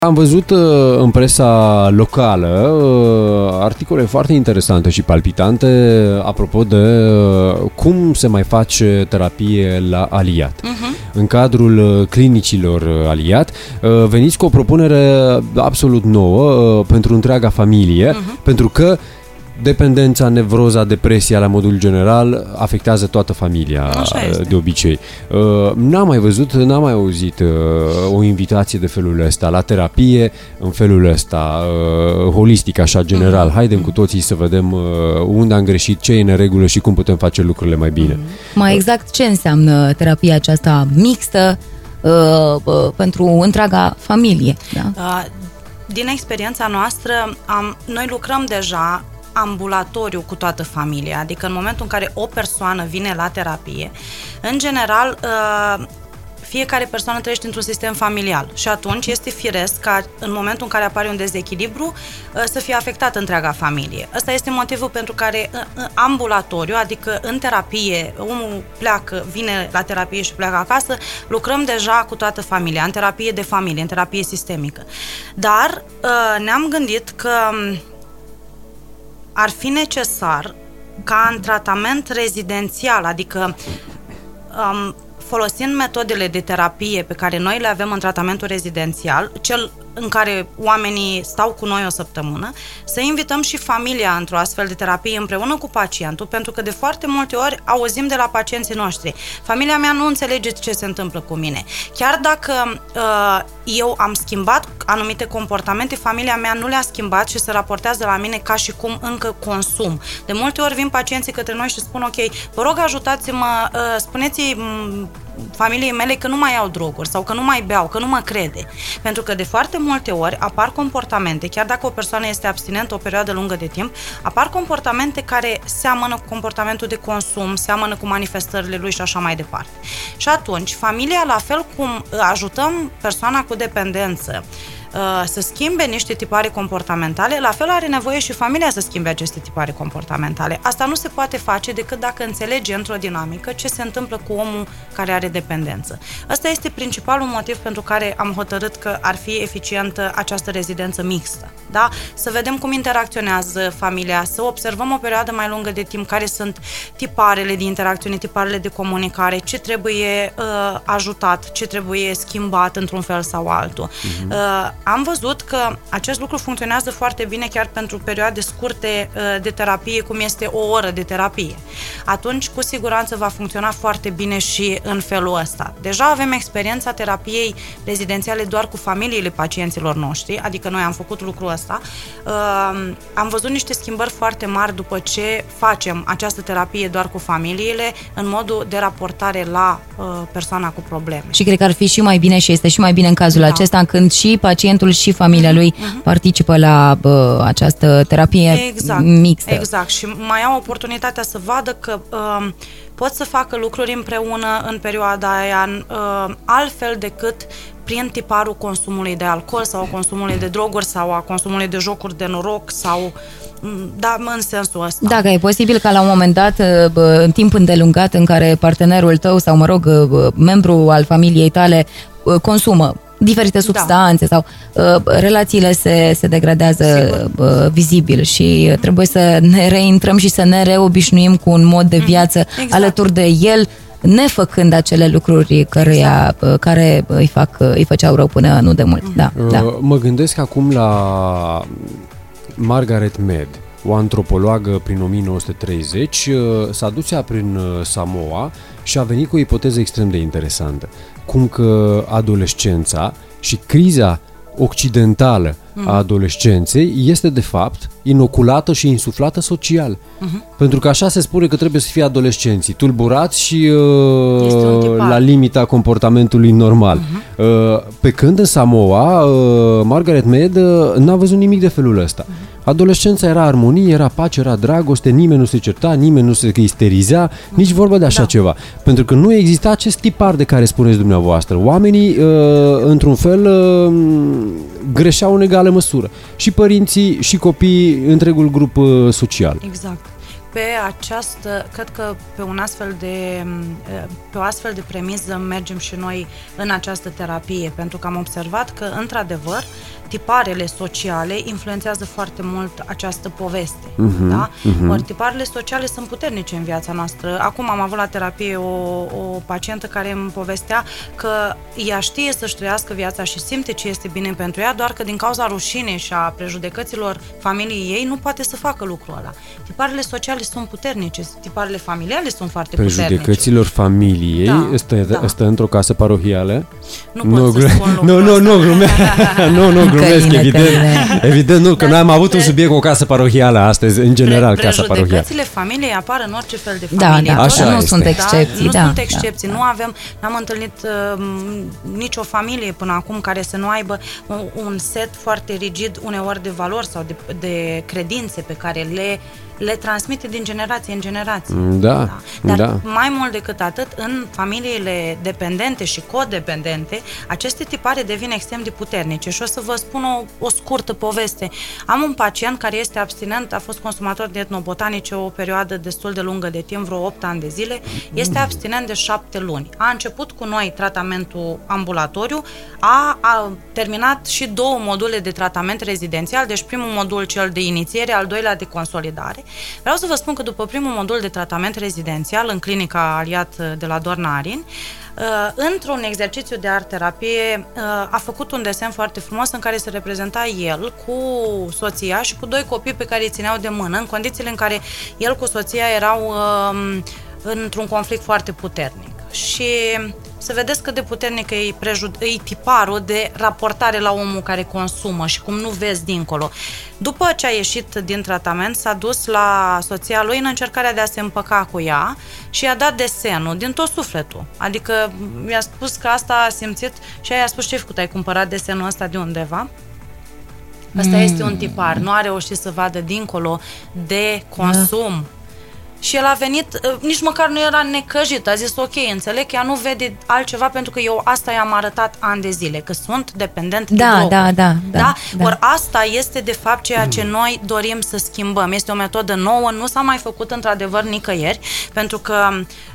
Am văzut în presa locală articole foarte interesante și palpitante apropo de cum se mai face terapie la Aliat. În cadrul clinicilor Aliat veniți cu o propunere absolut nouă pentru întreaga familie, pentru că dependența, nevroza, depresia la modul general afectează toată familia de obicei. N-am mai văzut, n-am mai auzit o invitație de felul ăsta la terapie, în felul ăsta holistic, așa general. Haidem cu toții să vedem unde am greșit, ce e în regulă și cum putem face lucrurile mai bine. Mai exact ce înseamnă terapia aceasta mixtă pentru întreaga familie? Da? Din experiența noastră, noi lucrăm deja ambulatoriu cu toată familia, adică în momentul în care o persoană vine la terapie, în general fiecare persoană trăiește într-un sistem familial și atunci este firesc ca în momentul în care apare un dezechilibru să fie afectată întreaga familie. Ăsta este motivul pentru care ambulatoriu, adică în terapie, omul pleacă, vine la terapie și pleacă acasă, lucrăm deja cu toată familia, în terapie de familie, în terapie sistemică. Dar ne-am gândit că ar fi necesar ca în tratament rezidențial, adică folosind metodele de terapie pe care noi le avem în tratamentul rezidențial, cel în care oamenii stau cu noi o săptămână, să invităm și familia într-o astfel de terapie împreună cu pacientul, pentru că de foarte multe ori auzim de la pacienții noștri: familia mea nu înțelege ce se întâmplă cu mine. Chiar dacă eu am schimbat anumite comportamente, familia mea nu le-a schimbat și se raportează la mine ca și cum încă consum. De multe ori vin pacienții către noi și spun: ok, vă rog, ajutați-mă, spuneți familiei mele că nu mai iau droguri sau că nu mai beau, că nu mă crede. Pentru că de foarte multe ori apar comportamente, chiar dacă o persoană este abstinentă o perioadă lungă de timp, apar comportamente care seamănă cu comportamentul de consum, seamănă cu manifestările lui și așa mai departe. Și atunci, familia, la fel cum ajutăm persoana cu dependență să schimbe niște tipare comportamentale, la fel are nevoie și familia să schimbe aceste tipare comportamentale. Asta nu se poate face decât dacă înțelege într-o dinamică ce se întâmplă cu omul care are dependență. Ăsta este principalul motiv pentru care am hotărât că ar fi eficientă această rezidență mixtă. Da? Să vedem cum interacționează familia, să observăm o perioadă mai lungă de timp care sunt tiparele de interacțiune, tiparele de comunicare, ce trebuie ajutat, ce trebuie schimbat într-un fel sau altul. Am văzut că acest lucru funcționează foarte bine chiar pentru perioade scurte de terapie, cum este o oră de terapie. Atunci, cu siguranță, va funcționa foarte bine și în felul ăsta. Deja avem experiența terapiei rezidențiale doar cu familiile pacienților noștri, adică noi am făcut lucrul ăsta. Am văzut niște schimbări foarte mari după ce facem această terapie doar cu familiile, în modul de raportare la persoana cu probleme. Și cred că ar fi și mai bine și este și mai bine în cazul acesta, când și pacientul și familia lui participă la această terapie mixtă. Exact. Și mai au oportunitatea să vadă că pot să facă lucruri împreună în perioada aia altfel decât prin tiparul consumului de alcool sau consumului de droguri sau a consumului de jocuri de noroc sau în sensul ăsta. Da, că e posibil ca la un moment dat, în timp îndelungat în care partenerul tău sau, membru al familiei tale consumă diferite substanțe sau relațiile se degradează vizibil și trebuie să ne reintrăm și să ne reobișnuim cu un mod de viață alături de el, nefăcând acele lucruri care îi făceau rău până nu de mult. Da. Mă gândesc acum la Margaret Mead, o antropologă prin 1930, s-a dus prin Samoa și a venit cu o ipoteză extrem de interesantă. Cum că adolescența și criza occidentală a adolescenței este de fapt inoculată și insuflată social. Pentru că așa se spune că trebuie să fie adolescenții tulburați și la limita comportamentului normal. Pe când în Samoa, Margaret Mead n-a văzut nimic de felul ăsta. Adolescența era armonie, era pace, era dragoste, nimeni nu se certa, nimeni nu se isteriza, nici vorba de așa ceva. Pentru că nu exista acest tipar de care spuneți dumneavoastră. Oamenii, într-un fel, greșeau în egală măsură. Și părinții, și copiii, întregul grup social. Exact. cred că pe o astfel de premiză mergem și noi în această terapie, pentru că am observat că, într-adevăr, tiparele sociale influențează foarte mult această poveste. Da? Ori tiparele sociale sunt puternice în viața noastră. Acum am avut la terapie o pacientă care îmi povestea că ea știe să-și trăiască viața și simte ce este bine pentru ea, doar că din cauza rușinei și a prejudecăților familiei ei nu poate să facă lucrul ăla. Tiparele sociale sunt puternice, tiparele familiale sunt foarte puternice. Prejudecăților familiei, stă într-o casă parohială? Nu pot să spun lucrul ăsta. Nu, glumesc, evident nu, că noi am avut un subiect cu o casă parohială astăzi, în general, casa parohială. Prejudecățile familiei apar în orice fel de familie. Așa nu sunt excepții. Nu sunt excepții. N-am întâlnit nicio familie până acum care să nu aibă un set foarte rigid, uneori de valori sau de credințe pe care le transmite din generație în generație. Dar mai mult decât atât, în familiile dependente și codependente, aceste tipare devin extrem de puternice. Și o să vă spun o scurtă poveste. Am un pacient care este abstinent, a fost consumator de etnobotanice o perioadă destul de lungă de timp, vreo 8 ani de zile, este abstinent de 7 luni. A început cu noi tratamentul ambulatoriu, a terminat și 2 module de tratament rezidențial, deci primul modul cel de inițiere, al doilea de consolidare. Vreau să vă spun că după primul modul de tratament rezidențial în clinica Aliat de la Dorna Arin, într-un exercițiu de art-terapie a făcut un desen foarte frumos în care se reprezenta el cu soția și cu 2 copii pe care îi țineau de mână, în condițiile în care el cu soția erau într-un conflict foarte puternic. Și să vedeți cât de puternic e tiparul de raportare la omul care consumă și cum nu vezi dincolo. După ce a ieșit din tratament, s-a dus la soția lui în încercarea de a se împăca cu ea și i-a dat desenul din tot sufletul. Adică mi-a spus că asta a simțit și ea i-a spus: ce ai făcut, ai cumpărat desenul ăsta de undeva? Ăsta este un tipar, nu a reușit să vadă dincolo de consum. Și el a venit, nici măcar nu era necăjit, a zis: ok, înțeleg că ea nu vede altceva pentru că eu asta i-am arătat ani de zile, că sunt dependent de droguri. Da. Ori asta este de fapt ceea ce noi dorim să schimbăm. Este o metodă nouă, nu s-a mai făcut într-adevăr nicăieri, pentru că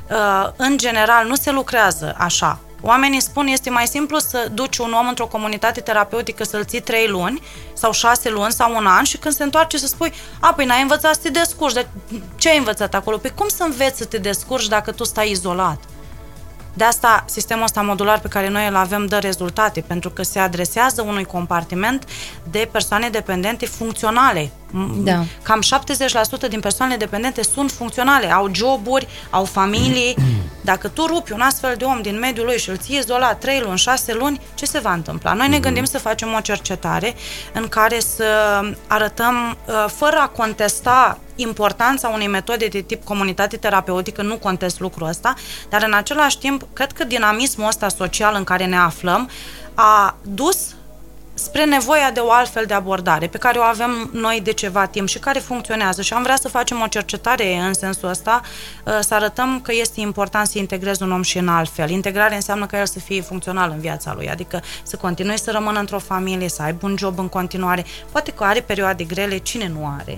în general nu se lucrează așa. Oamenii spun, este mai simplu să duci un om într-o comunitate terapeutică să-l ții 3 luni sau 6 luni sau un an și când se întoarce să spui: păi n-ai învățat să te descurci. De ce ai învățat acolo? Păi cum să înveți să te descurci dacă tu stai izolat? De asta, sistemul ăsta modular pe care noi îl avem dă rezultate, pentru că se adresează unui compartiment de persoane dependente funcționale. Da. Cam 70% din persoanele dependente sunt funcționale, au joburi, au familii. Dacă tu rupi un astfel de om din mediul lui și îl ții izolat 3 luni, 6 luni, ce se va întâmpla? Noi ne gândim să facem o cercetare în care să arătăm, fără a contesta importanța unei metode de tip comunitate terapeutică, nu contest lucrul ăsta, dar în același timp, cred că dinamismul ăsta social în care ne aflăm a dus spre nevoia de o altfel de abordare pe care o avem noi de ceva timp și care funcționează și am vrea să facem o cercetare în sensul ăsta, să arătăm că este important să integrezi un om și în altfel. Integrare înseamnă că el să fie funcțional în viața lui, adică să continue să rămână într-o familie, să aibă un job în continuare, poate că are perioade grele, cine nu are?